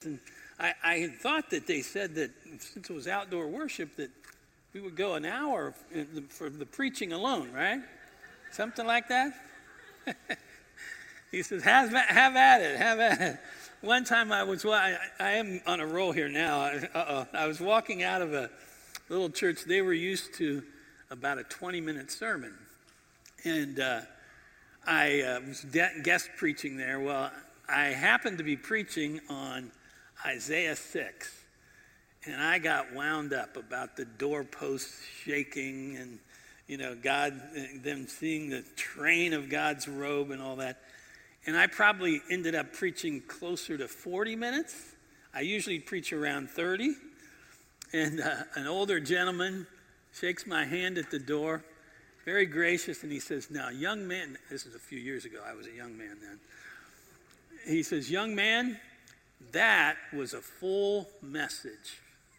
And I had thought that they said that since it was outdoor worship that we would go an hour for the preaching alone, right? Something like that. He says, have at it. One time I am on a roll here now. I was walking out of a little church. They were used to about a 20-minute sermon. And I was guest preaching there. Well, I happened to be preaching on Isaiah 6. And I got wound up about the doorposts shaking and, God, them seeing the train of God's robe and all that. And I probably ended up preaching closer to 40 minutes. I usually preach around 30. And an older gentleman shakes my hand at the door, very gracious, and he says, "Now, young man," this is a few years ago, I was a young man then. He says, "Young man, that was a full message."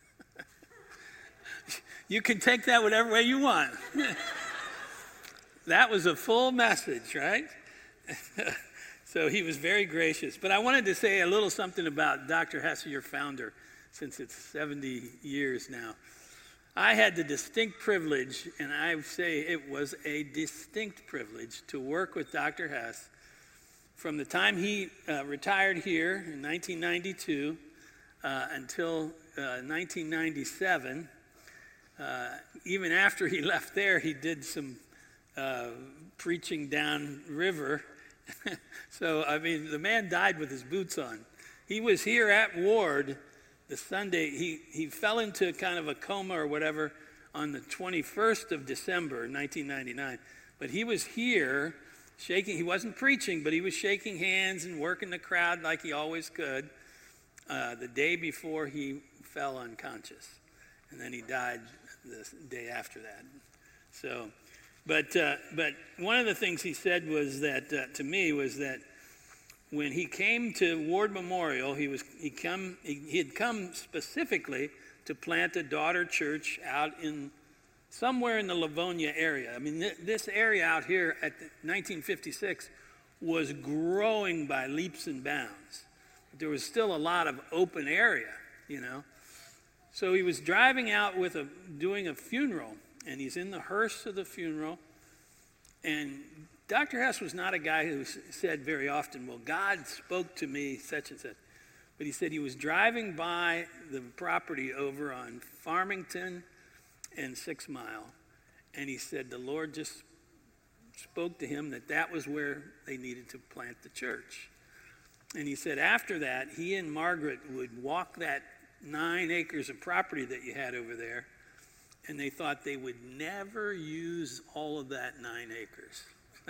You can take that whatever way you want. That was a full message, right? So he was very gracious. But I wanted to say a little something about Dr. Hesse, your founder, since it's 70 years now. I had the distinct privilege, and I would say it was a distinct privilege, to work with Dr. Hesse from the time he retired here in 1992 until 1997. Even after he left there, he did some preaching downriver. So, the man died with his boots on. He was here at Ward the Sunday. He fell into kind of a coma or whatever on the 21st of December, 1999. But he was here shaking. He wasn't preaching, but he was shaking hands and working the crowd like he always could the day before he fell unconscious. And then he died the day after that. So, but one of the things he said was that to me was that when he came to Ward Memorial, he had come specifically to plant a daughter church out in somewhere in the Livonia area. This area out here at 1956 was growing by leaps and bounds. There was still a lot of open area, So he was driving out doing a funeral, and he's in the hearse of the funeral. And Dr. Hesse was not a guy who said very often, "Well, God spoke to me, such and such." But he said he was driving by the property over on Farmington and 6 Mile. And he said the Lord just spoke to him that was where they needed to plant the church. And he said after that, he and Margaret would walk that 9 acres of property that you had over there, and they thought they would never use all of that 9 acres.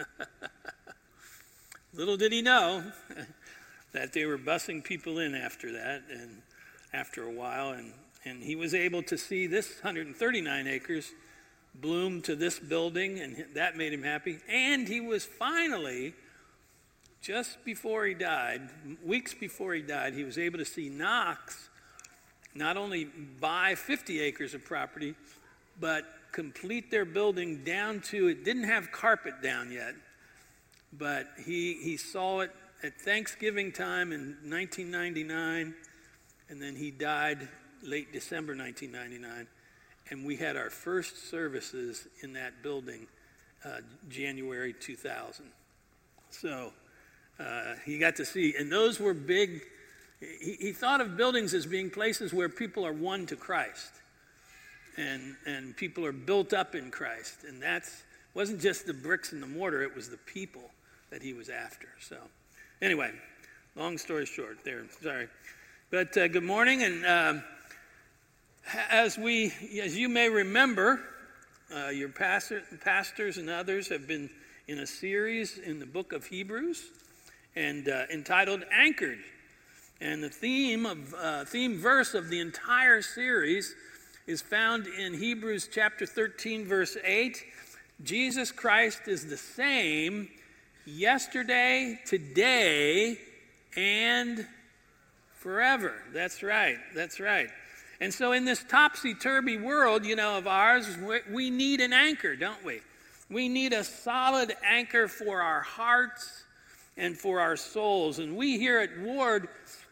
Little did he know that they were bussing people in after that, and after a while, and he was able to see this 139 acres bloom to this building, and that made him happy. And he was finally, just before he died, weeks before he died, he was able to see Knox not only buy 50 acres of property, but complete their building down to, it didn't have carpet down yet, but he saw it at Thanksgiving time in 1999, and then he died late December 1999, and we had our first services in that building January 2000. So he got to see, and those were big. He thought of buildings as being places where people are won to Christ. And people are built up in Christ. And that wasn't just the bricks and the mortar, it was the people that he was after. So anyway, long story short there, sorry. But good morning. And as you may remember, your pastors and others have been in a series in the book of Hebrews and entitled Anchored. And the theme verse of the entire series is found in Hebrews chapter 13, verse 8. Jesus Christ is the same yesterday, today, and forever. That's right. And so in this topsy-turvy world, of ours, we need an anchor, don't we? We need a solid anchor for our hearts and for our souls. And we here at Ward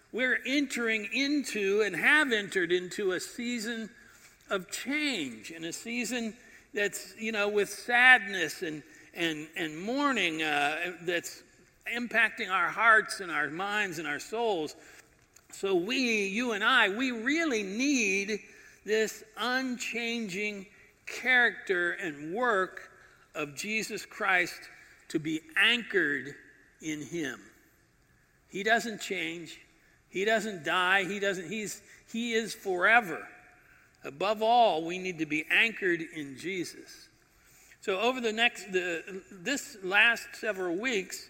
We're entering into and have entered into a season of change, and a season that's, with sadness and mourning that's impacting our hearts and our minds and our souls. So you and I, we really need this unchanging character and work of Jesus Christ to be anchored in him. He doesn't change. He doesn't die. He is forever. Above all, we need to be anchored in Jesus. So over this last several weeks,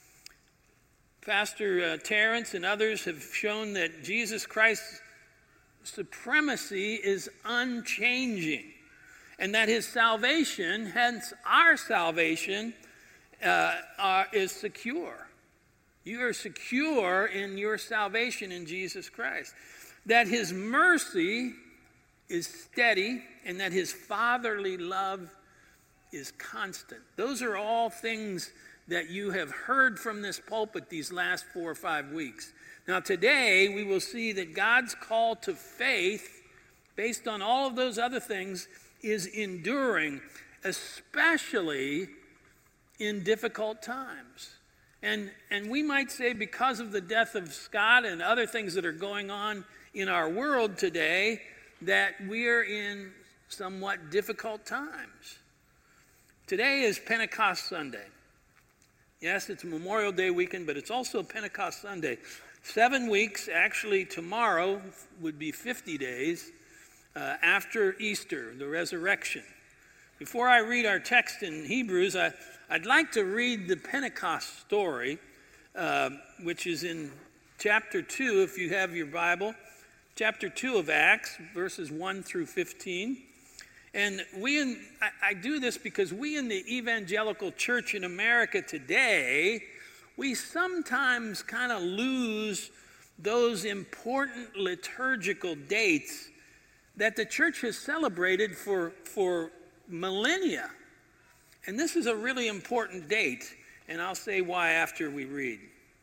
Pastor Terrence and others have shown that Jesus Christ's supremacy is unchanging, and that his salvation, hence our salvation, is secure. You are secure in your salvation in Jesus Christ. That his mercy is steady, and that his fatherly love is constant. Those are all things that you have heard from this pulpit these last 4 or 5 weeks. Now today we will see that God's call to faith, based on all of those other things, is enduring, especially in difficult times. And we might say, because of the death of Scott and other things that are going on in our world today, that we're in somewhat difficult times. Today is Pentecost Sunday. Yes, it's Memorial Day weekend, but it's also Pentecost Sunday. 7 weeks, actually tomorrow would be 50 days after Easter, the resurrection. Before I read our text in Hebrews, I'd like to read the Pentecost story, which is in chapter 2, if you have your Bible. Chapter 2 of Acts, verses 1 through 15. And I do this because we in the evangelical church in America today, we sometimes kind of lose those important liturgical dates that the church has celebrated for millennia. And this is a really important date, and I'll say why after we read.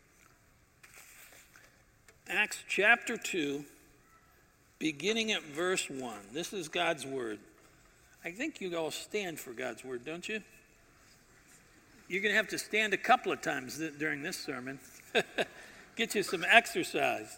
Acts chapter 2, beginning at verse 1. This is God's word. I think you all stand for God's word, don't you? You're going to have to stand a couple of times during this sermon. Get you some exercise.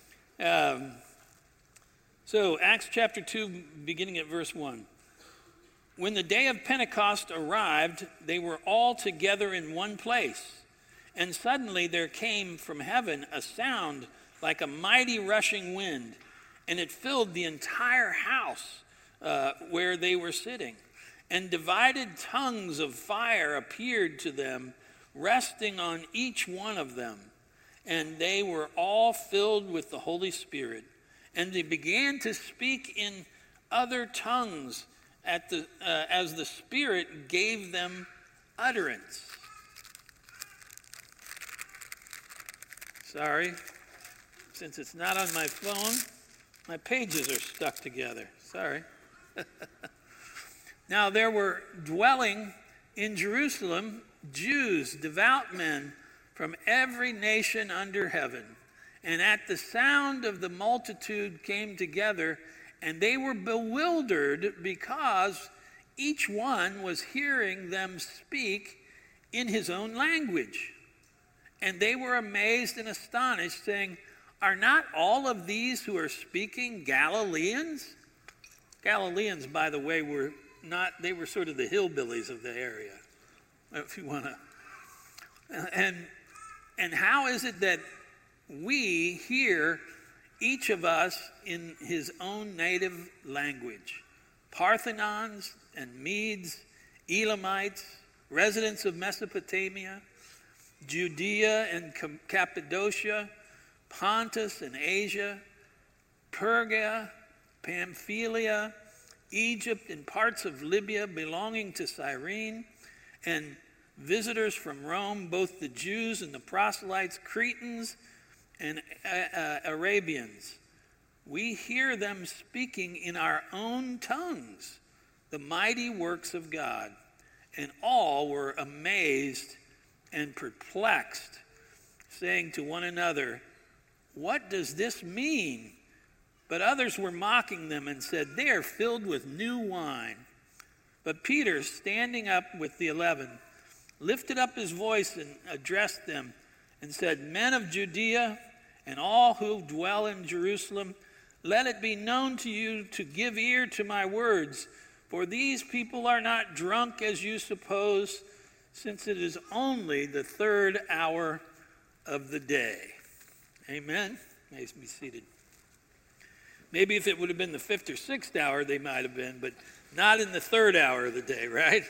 So Acts chapter 2, beginning at verse 1. When the day of Pentecost arrived, they were all together in one place. And suddenly there came from heaven a sound like a mighty rushing wind, and it filled the entire house where they were sitting. And divided tongues of fire appeared to them, resting on each one of them. And they were all filled with the Holy Spirit. And they began to speak in other tongues as the Spirit gave them utterance. Sorry, since it's not on my phone, my pages are stuck together. Sorry. Now there were dwelling in Jerusalem Jews, devout men from every nation under heaven. And at the sound of the multitude came together, and they were bewildered because each one was hearing them speak in his own language. And they were amazed and astonished, saying, "Are not all of these who are speaking Galileans?" Galileans, by the way, were sort of the hillbillies of the area, if you want to. And how is it that we hear each of us in his own native language? Parthenons and Medes, Elamites, residents of Mesopotamia, Judea and Cappadocia, Pontus and Asia, Perga, Pamphylia, Egypt and parts of Libya belonging to Cyrene, and visitors from Rome, both the Jews and the proselytes, Cretans and Arabians. We hear them speaking in our own tongues the mighty works of God. And all were amazed and perplexed, saying to one another, "What does this mean?" But others were mocking them and said, "They are filled with new wine." But Peter, standing up with the 11, lifted up his voice and addressed them and said, "Men of Judea and all who dwell in Jerusalem, let it be known to you to give ear to my words, for these people are not drunk as you suppose, since it is only the 3rd hour of the day." Amen. May be seated. Maybe if it would have been the 5th or 6th hour, they might have been, but not in the 3rd hour of the day, right?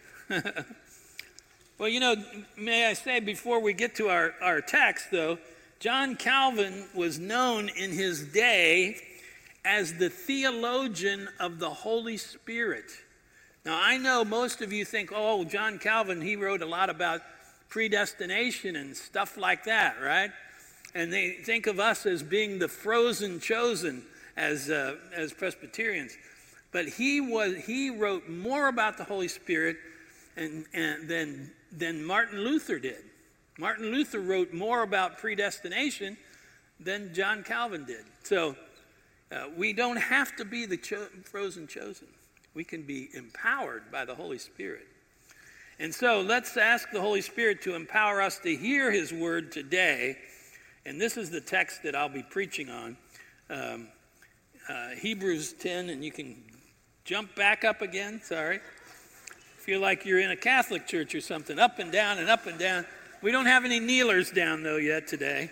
Well, may I say before we get to our text, though, John Calvin was known in his day as the theologian of the Holy Spirit. Now, I know most of you think, oh, John Calvin, he wrote a lot about predestination and stuff like that, right? And they think of us as being the frozen chosen as Presbyterians. But he wrote more about the Holy Spirit than Martin Luther did. Martin Luther wrote more about predestination than John Calvin did. So we don't have to be the frozen chosen. We can be empowered by the Holy Spirit. And so let's ask the Holy Spirit to empower us to hear his word today. And this is the text that I'll be preaching on. Hebrews 10, and you can jump back up again. Sorry. Feel like you're in a Catholic church or something. Up and down and up and down. We don't have any kneelers down, though, yet today.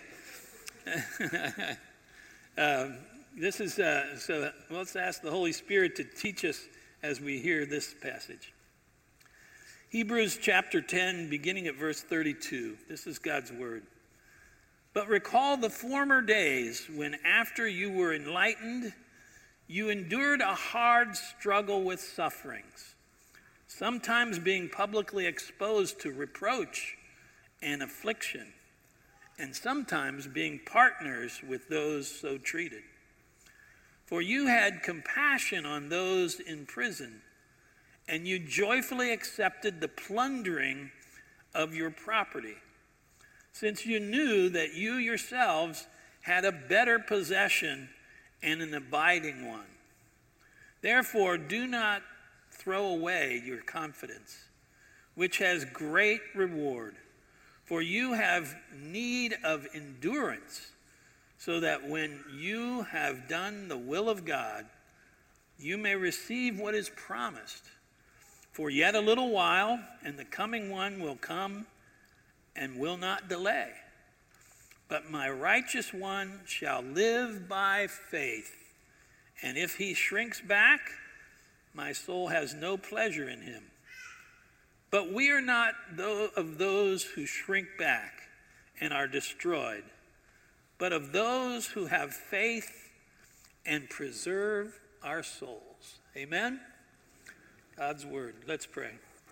So let's ask the Holy Spirit to teach us as we hear this passage. Hebrews chapter 10, beginning at verse 32. This is God's word. "But recall the former days when, after you were enlightened, you endured a hard struggle with sufferings, sometimes being publicly exposed to reproach and affliction, and sometimes being partners with those so treated. For you had compassion on those in prison, and you joyfully accepted the plundering of your property, since you knew that you yourselves had a better possession and an abiding one. Therefore, do not throw away your confidence, which has great reward. For you have need of endurance, so that when you have done the will of God, you may receive what is promised. For yet a little while, and the coming one will come and will not delay. But my righteous one shall live by faith, and if he shrinks back, my soul has no pleasure in him. But we are not of those who shrink back and are destroyed, but of those who have faith and preserve our souls." Amen? God's word. Let's pray.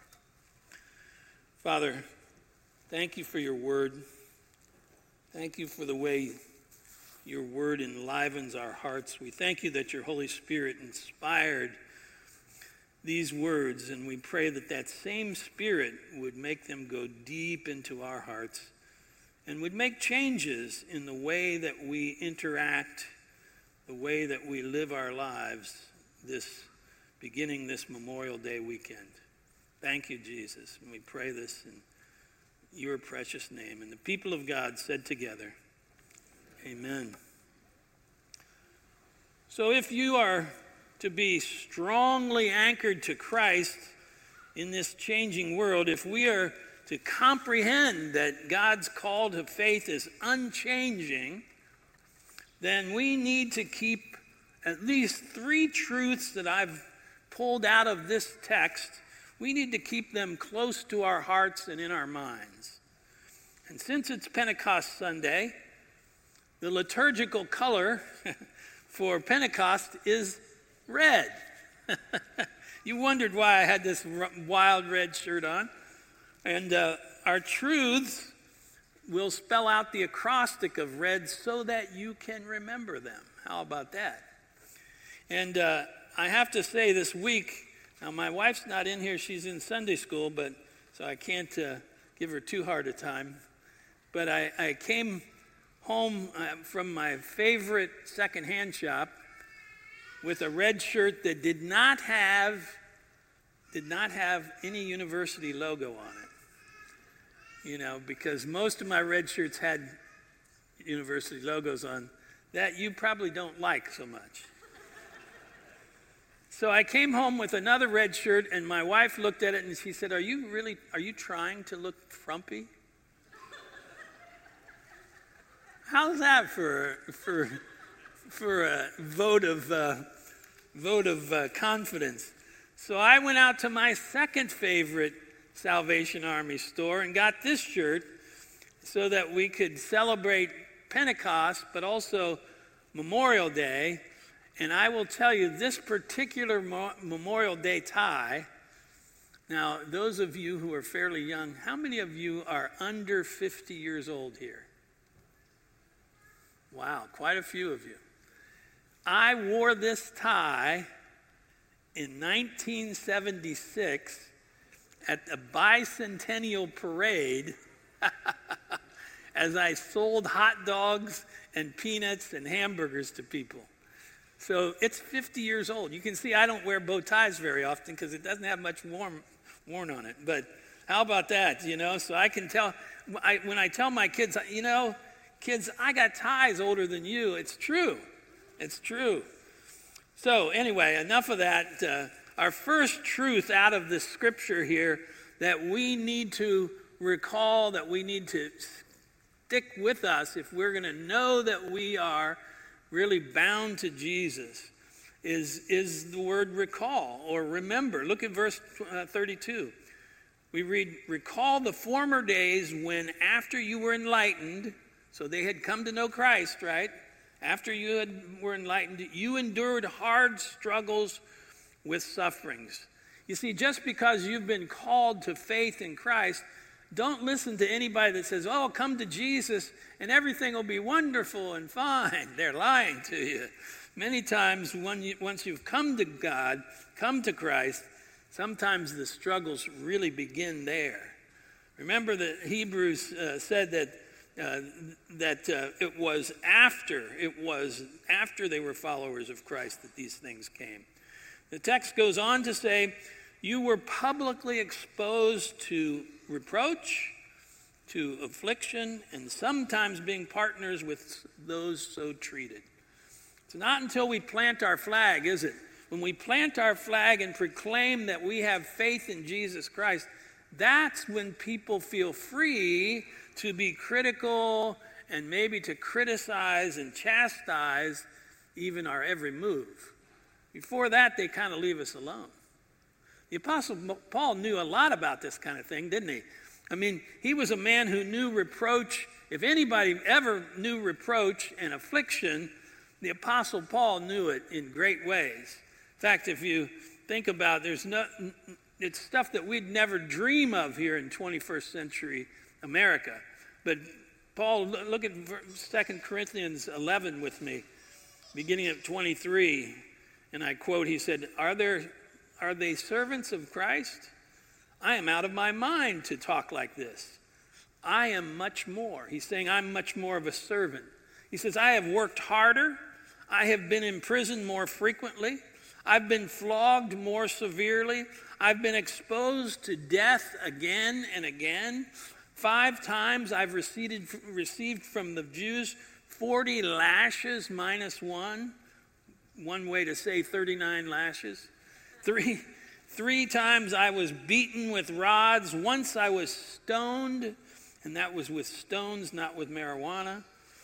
Father, thank you for your word. Thank you for the way your word enlivens our hearts. We thank you that your Holy Spirit inspired these words, and we pray that that same Spirit would make them go deep into our hearts and would make changes in the way that we interact, the way that we live our lives beginning this Memorial Day weekend. Thank you, Jesus, and we pray this in your precious name. And the people of God said together, amen. So if you are to be strongly anchored to Christ in this changing world, if we are to comprehend that God's call to faith is unchanging, then we need to keep at least 3 truths that I've pulled out of this text. We need to keep them close to our hearts and in our minds. And since it's Pentecost Sunday, the liturgical color for Pentecost is red. You wondered why I had this wild red shirt on. And our truths will spell out the acrostic of red so that you can remember them. How about that? And I have to say this week, now my wife's not in here, she's in Sunday school, so I can't give her too hard a time. But I came home from my favorite secondhand shop with a red shirt that did not have any university logo on it. You know, because most of my red shirts had university logos on that you probably don't like so much. So I came home with another red shirt, and my wife looked at it and she said, are you trying to look frumpy? How's that for a vote of confidence? So I went out to my second favorite Salvation Army store and got this shirt so that we could celebrate Pentecost, but also Memorial Day. And I will tell you, this particular Memorial Day tie, now those of you who are fairly young, how many of you are under 50 years old here? Wow, quite a few of you. I wore this tie in 1976 at the Bicentennial Parade as I sold hot dogs and peanuts and hamburgers to people. So it's 50 years old. You can see I don't wear bow ties very often because it doesn't have much worn on it. But how about that, you know? So I can tell, when I tell my kids, you know, kids, I got ties older than you. It's true. It's true. So anyway, enough of that. Our first truth out of the scripture here that we need to recall, that we need to stick with us if we're going to know that we are really bound to Jesus, is the word recall or remember. Look at verse 32. We read, recall the former days when after you were enlightened, so they had come to know Christ, right? After you were enlightened, you endured hard struggles with sufferings. You see, just because you've been called to faith in Christ, don't listen to anybody that says, oh, come to Jesus and everything will be wonderful and fine. They're lying to you. Many times once you've come to God, come to Christ, sometimes the struggles really begin there. Remember that Hebrews said that it was after they were followers of Christ that these things came. The text goes on to say, you were publicly exposed to reproach, to affliction, and sometimes being partners with those so treated. It's not until we plant our flag, is it? When we plant our flag and proclaim that we have faith in Jesus Christ, that's when people feel free to be critical and maybe to criticize and chastise even our every move. Before that, they kind of leave us alone. The Apostle Paul knew a lot about this kind of thing, didn't he? I mean, he was a man who knew reproach. If anybody ever knew reproach and affliction, the Apostle Paul knew it in great ways. In fact, if you think about it, it's stuff that we'd never dream of here in 21st century America. But Paul, look at 2 Corinthians 11 with me, beginning at 23. And I quote, he said, Are they servants of Christ? I am out of my mind to talk like this. I am much more. He's saying I'm much more of a servant. He says, I have worked harder. I have been in prison more frequently. I've been flogged more severely. I've been exposed to death again and again. 5 times I've received from the Jews 40 lashes minus one. One way to say 39 lashes. Three times I was beaten with rods. Once I was stoned, and that was with stones, not with marijuana.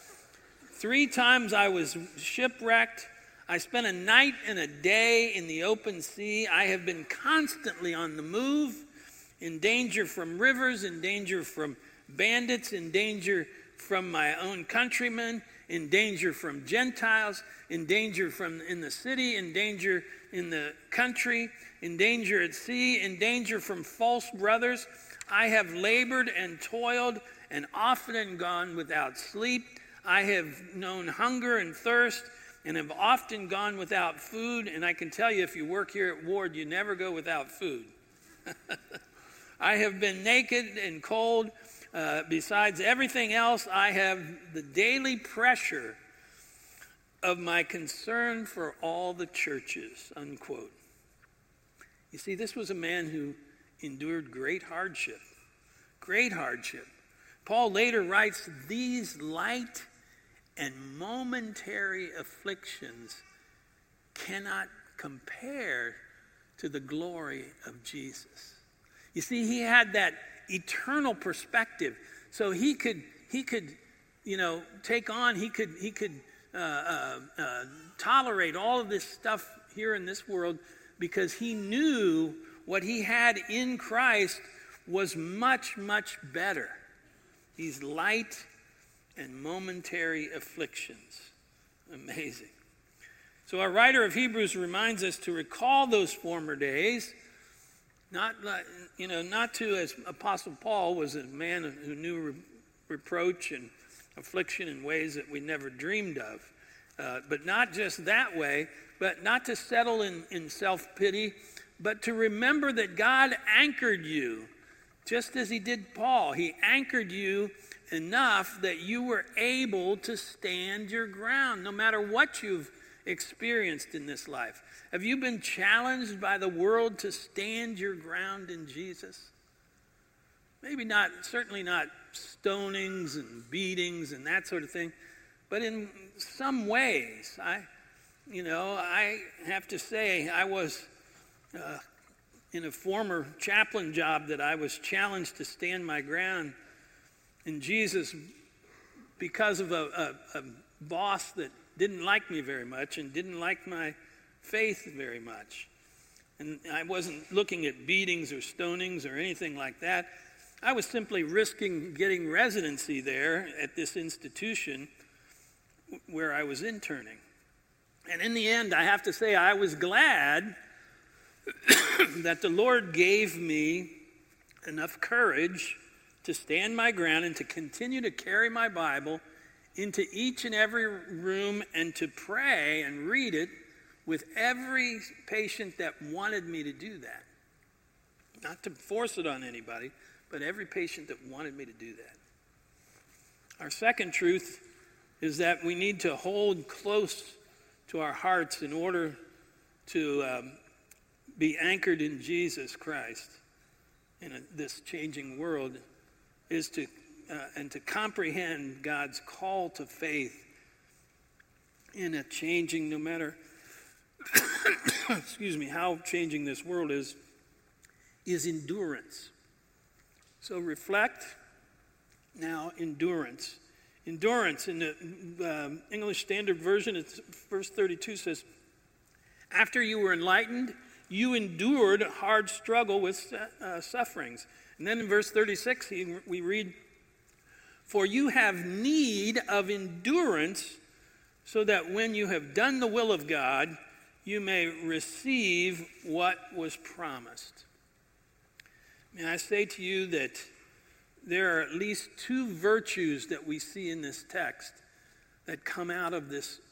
3 times I was shipwrecked. I spent a night and a day in the open sea. I have been constantly on the move, in danger from rivers, in danger from bandits, in danger from my own countrymen, in danger from Gentiles, in danger from in the city, in danger in the country, in danger at sea, in danger from false brothers. I have labored and toiled and often gone without sleep. I have known hunger and thirst and have often gone without food. And I can tell you, if you work here at Ward, you never go without food. I have been naked and cold. Besides everything else, I have the daily pressure of my concern for all the churches, unquote. You see, this was a man who endured great hardship. Great hardship. Paul later writes, these light and momentary afflictions cannot compare to the glory of Jesus. You see, he had that eternal perspective, so he could take on, he could tolerate all of this stuff here in this world because he knew what he had in Christ was much, much better. These light and momentary afflictions. Amazing. So our writer of Hebrews reminds us to recall those former days, not to, as Apostle Paul was a man who knew reproach and affliction in ways that we never dreamed of. But not just that way, but not to settle in self-pity, but to remember that God anchored you, just as he did Paul. He anchored you enough that you were able to stand your ground, no matter what you've experienced in this life. Have you been challenged by the world to stand your ground in Jesus? Maybe not, certainly not stonings and beatings and that sort of thing, but in some ways, I have to say I was in a former chaplain job that I was challenged to stand my ground in Jesus because of a boss that didn't like me very much and didn't like my faith very much. And I wasn't looking at beatings or stonings or anything like that. I was simply risking getting residency there at this institution where I was interning. And in the end, I have to say, I was glad that the Lord gave me enough courage to stand my ground and to continue to carry my Bible into each and every room and to pray and read it with every patient that wanted me to do that. Not to force it on anybody, but every patient that wanted me to do that. Our second truth is that we need to hold close to our hearts in order to be anchored in Jesus Christ in this changing world, is to and to comprehend God's call to faith in a changing, no matter how changing this world is endurance. So reflect now, endurance. Endurance in the English Standard Version, it's verse 32 says, after you were enlightened, you endured hard struggle with sufferings. And then in verse 36, we read, for you have need of endurance, so that when you have done the will of God, you may receive what was promised. May I say to you that there are at least two virtues that we see in this text that come out of this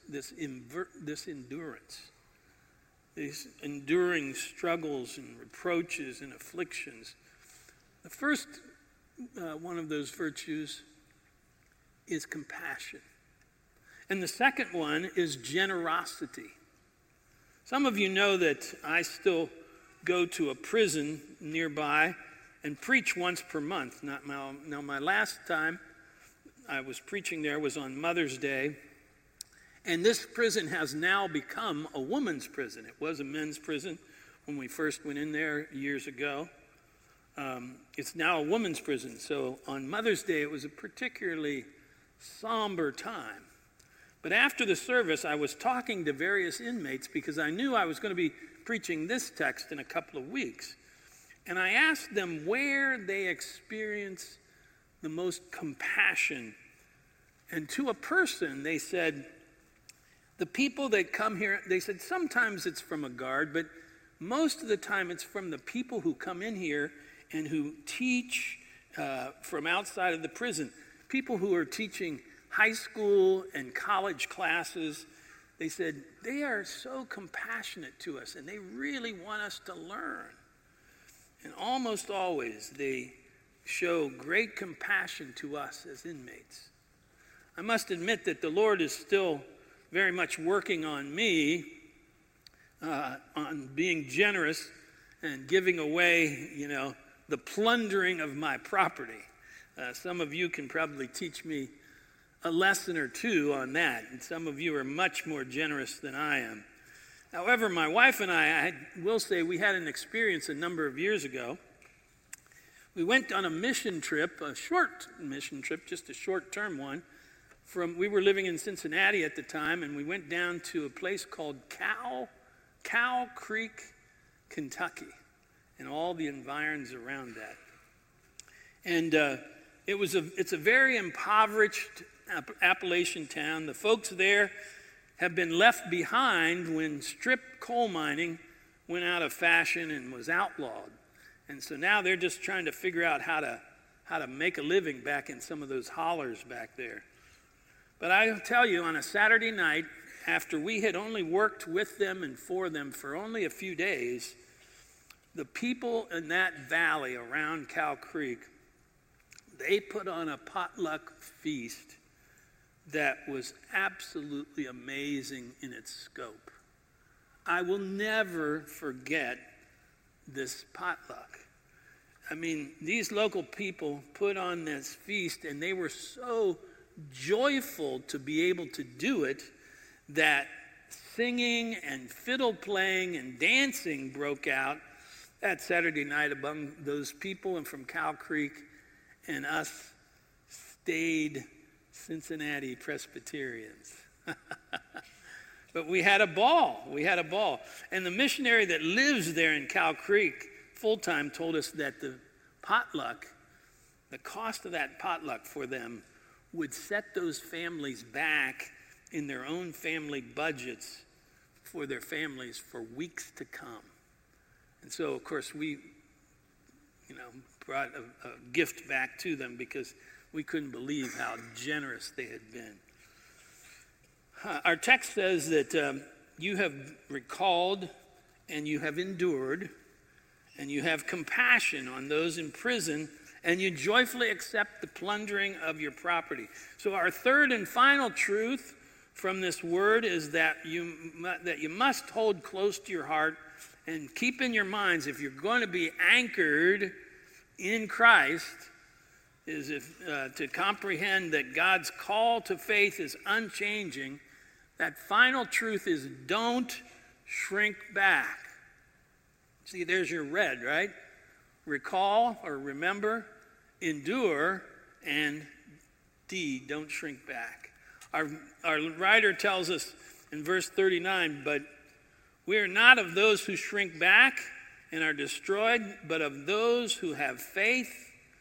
endurance. These enduring struggles and reproaches and afflictions. The first one of those virtues is compassion. And the second one is generosity. Some of you know that I still go to a prison nearby and preach once per month. Now, my last time I was preaching there was on Mother's Day. And this prison has now become a woman's prison. It was a men's prison when we first went in there years ago. It's now a woman's prison. So on Mother's Day, it was a particularly somber time. But after the service, I was talking to various inmates because I knew I was going to be preaching this text in a couple of weeks. And I asked them where they experience the most compassion. And to a person, they said, the people that come here, they said sometimes it's from a guard, but most of the time it's from the people who come in here and who teach from outside of the prison. People who are teaching high school and college classes, they said they are so compassionate to us and they really want us to learn. And almost always they show great compassion to us as inmates. I must admit that the Lord is still very much working on me on being generous and giving away, the plundering of my property. Some of you can probably teach me a lesson or two on that, and some of you are much more generous than I am. However, my wife and I will say we had an experience a number of years ago. We went on a mission trip, a short mission trip, just a short-term one. We were living in Cincinnati at the time, and we went down to a place called Cow Creek, Kentucky, and all the environs around that. And it's a very impoverished Appalachian town. The folks there have been left behind when strip coal mining went out of fashion and was outlawed. And so now they're just trying to figure out how to make a living back in some of those hollers back there. But I'll tell you, on a Saturday night, after we had only worked with them and for them for only a few days, the people in that valley around Cow Creek, they put on a potluck feast that was absolutely amazing in its scope. I will never forget this potluck. I mean, these local people put on this feast, and they were so joyful to be able to do it that singing and fiddle playing and dancing broke out that Saturday night among those people and from Cow Creek, and us stayed Cincinnati Presbyterians. But we had a ball. And the missionary that lives there in Cow Creek full-time told us that the cost of that potluck for them would set those families back in their own family budgets for their families for weeks to come. And so, of course, we, brought a gift back to them because we couldn't believe how generous they had been. Our text says that you have recalled and you have endured and you have compassion on those in prison, and you joyfully accept the plundering of your property. So our third and final truth from this word is that you must hold close to your heart and keep in your minds, if you're going to be anchored in Christ, is to comprehend that God's call to faith is unchanging. That final truth is don't shrink back. See, there's your red, right? Recall or remember, endure, and D, don't shrink back. Our writer tells us in verse 39, but we are not of those who shrink back and are destroyed, but of those who have faith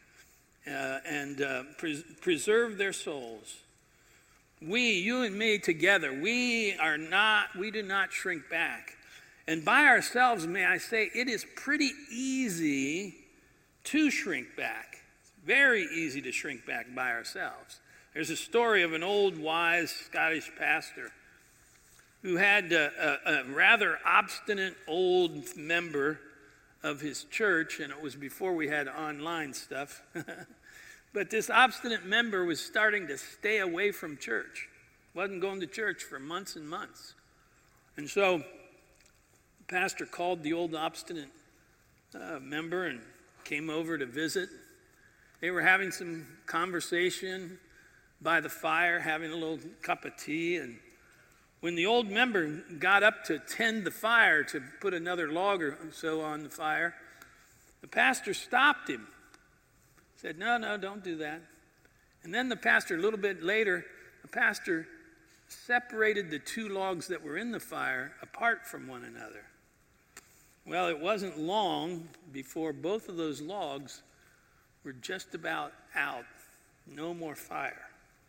and preserve their souls. We, you and me together, we do not shrink back. And by ourselves, may I say, it is pretty easy to shrink back. It's very easy to shrink back by ourselves. There's a story of an old, wise Scottish pastor who had a rather obstinate old member of his church, and it was before we had online stuff. But this obstinate member was starting to stay away from church. Wasn't going to church for months and months. And so the pastor called the old obstinate member and came over to visit. They were having some conversation by the fire, having a little cup of tea, and when the old member got up to tend the fire, to put another log or so on the fire, the pastor stopped him. Said, no, don't do that. And then the pastor, a little bit later, the pastor separated the two logs that were in the fire apart from one another. Well, it wasn't long before both of those logs were just about out. No more fire.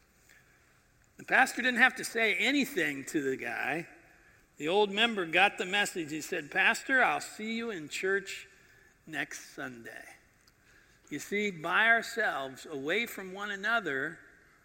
The pastor didn't have to say anything to the guy. The old member got the message. He said, Pastor, I'll see you in church next Sunday. You see, by ourselves, away from one another,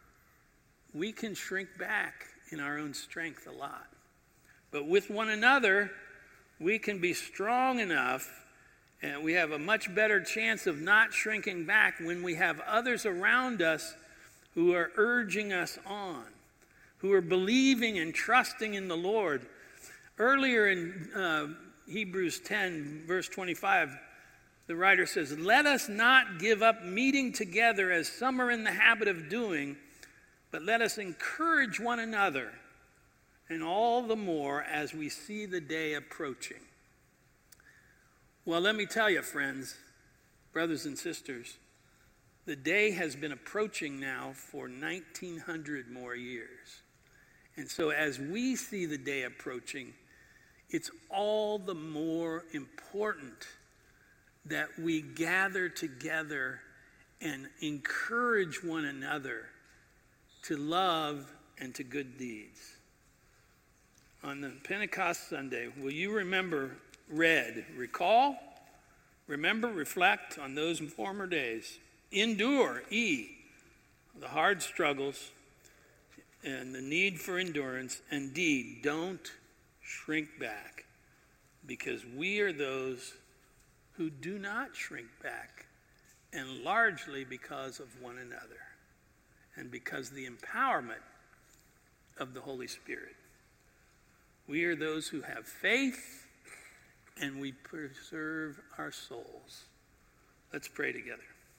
we can shrink back in our own strength a lot. But with one another, we can be strong enough And we have a much better chance of not shrinking back when we have others around us who are urging us on, who are believing and trusting in the Lord. Earlier in Hebrews 10, verse 25, the writer says, "Let us not give up meeting together as some are in the habit of doing, but let us encourage one another, and all the more as we see the day approaching." Well, let me tell you, friends, brothers and sisters, the day has been approaching now for 1900 more years. And so as we see the day approaching, it's all the more important that we gather together and encourage one another to love and to good deeds. On the Pentecost Sunday, will you recall, remember, reflect on those former days. Endure, the hard struggles and the need for endurance. And D, don't shrink back, because we are those who do not shrink back, and largely because of one another and because of the empowerment of the Holy Spirit. We are those who have faith, and we preserve our souls. Let's pray together.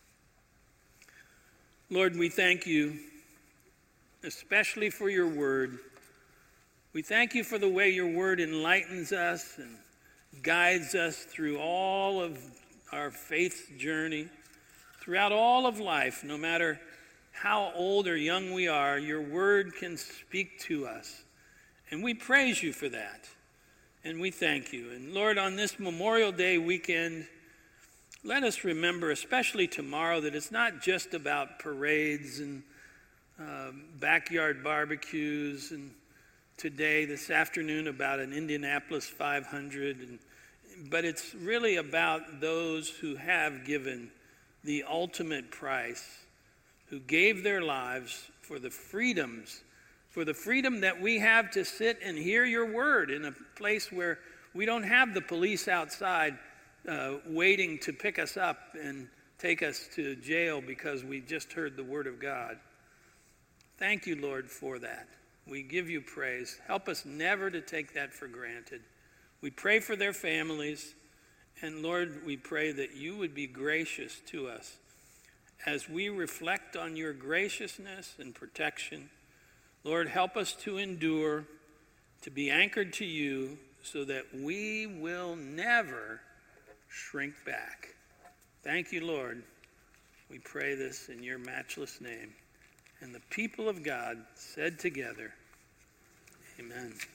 Lord, we thank you especially for your word. We thank you for the way your word enlightens us and guides us through all of our faith journey, throughout all of life. No matter how old or young we are, your word can speak to us. And we praise you for that. And we thank you. And Lord, on this Memorial Day weekend, let us remember, especially tomorrow, that it's not just about parades and backyard barbecues, and today, this afternoon, about an Indianapolis 500. But it's really about those who have given the ultimate price, who gave their lives for the freedoms, for the freedom that we have to sit and hear your word in a place where we don't have the police outside waiting to pick us up and take us to jail because we just heard the word of God. Thank you, Lord, for that. We give you praise. Help us never to take that for granted. We pray for their families, and Lord, we pray that you would be gracious to us as we reflect on your graciousness and protection. Lord, help us to endure, to be anchored to you, so that we will never shrink back. Thank you, Lord. We pray this in your matchless name. And the people of God said together, amen.